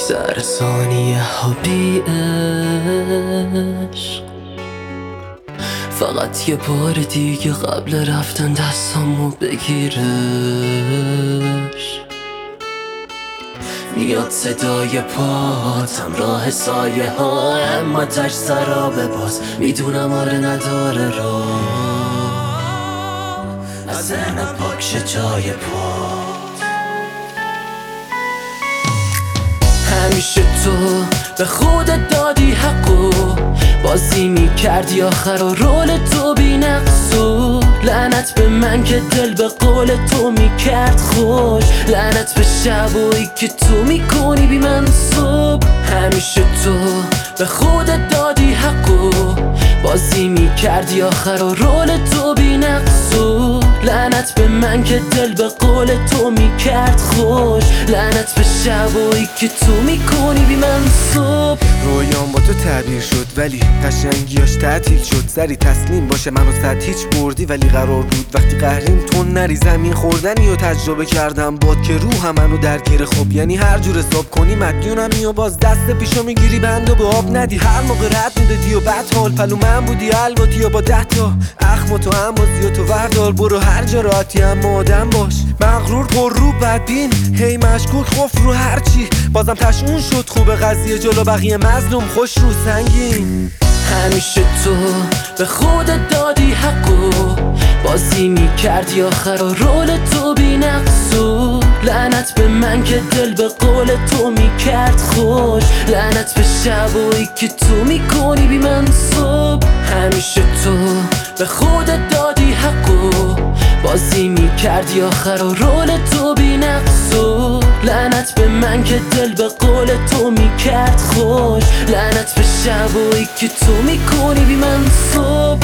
میگذره ثانیه ها بی عشق، فقط یه بار دیگه قبل رفتن دستامو بگیرش. میاد صدای پاتم راه سایه ها، اما تش سرابه باز میدونم آره نداره رو از ذهنم پاک شه جای پات. همیشه تو به خودت دادی حقو، بازی میکردی آخر و رول تو بی نقصو. لعنت به من که دل به قول تو میکرد خوش، لعنت به شبایی که تو میکنی بی من صبح. همیشه تو به خودت دادی حقو، بازی میکردی آخر و رول تو بی نقصو. لعنت به من که دل به قول تو میکرد خوش، لعنت به شبایی که تو میکنی بی من صبح. رویام با تو تعبیر شد ولی قشنگیاش تعطیل شد. سری تسلیم باشه منو صد هیچ بردی، ولی قرار بود وقتی قهریم تو نری. زمین خوردنی و تجربه کردم باد که روح منو درگیر. خب یعنی هر جور حساب کنی مدیونمی و باز دست پیشو میگیری بندو به آب ندی. هر موقع رد میدادی و بعد حال پلو من بودی الواتی یا با 10 تا اخم و تو هم بازی و تو وردار. برو هر جا راحتی اما آدم باش، مغرور پر رو بدبین هی مشکوک خوف رو هرچی. بازم تشون شد خوب قضیه جلو بقیه مظلوم خوش رو سنگین. همیشه تو به خودت دادی حقو، بازی میکردی آخر و رول تو بی نقصو. لعنت به من که دل به قول تو میکرد خوش، لعنت به شبایی که تو میکنی بی من صبح. همیشه تو به خودت دادی حقو، بازی میکردی آخر و رول تو بی نقصو. لعنت به من که دل به قول تو میکرد خوش، لعنت به شبایی که تو میکنی بی من صبح.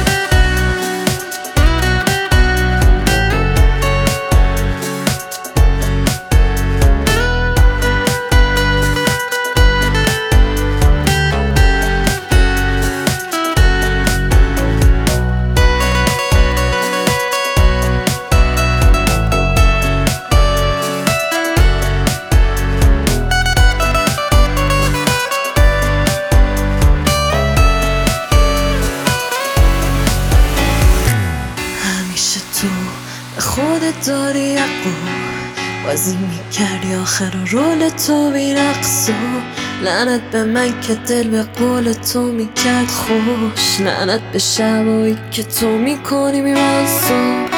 تو به خودت داری حقو، بازی میکردی آخر و رول تو بی رقصو. لعنت به من که دل به قول تو میکرد خوش، لعنت به شبایی که تو میکنی بی من صبح.